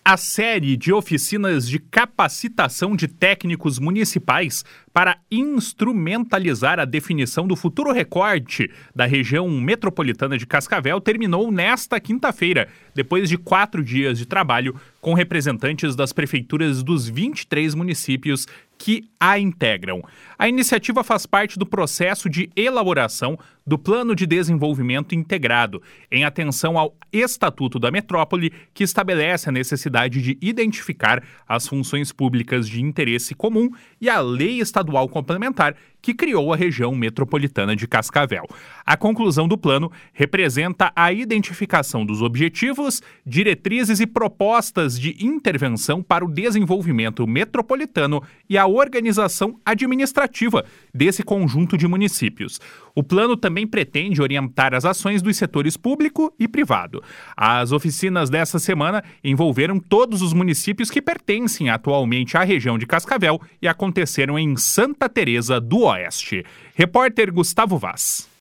A série de oficinas de capacitação de técnicos municipais para instrumentalizar a definição do futuro recorte da região metropolitana de Cascavel terminou nesta quinta-feira, depois de 4 dias de trabalho com representantes das prefeituras dos 23 municípios que a integram. A iniciativa faz parte do processo de elaboração do Plano de Desenvolvimento Integrado, em atenção ao Estatuto da Metrópole, que estabelece a necessidade de identificar as funções públicas de interesse comum, e a Lei Estadual Complementar, que criou a região metropolitana de Cascavel. A conclusão do plano representa a identificação dos objetivos, diretrizes e propostas de intervenção para o desenvolvimento metropolitano e a organização administrativa desse conjunto de municípios. O plano também pretende orientar as ações dos setores público e privado. As oficinas dessa semana envolveram todos os municípios que pertencem atualmente à região de Cascavel e aconteceram em Santa Teresa do Oeste. Repórter Gustavo Vaz.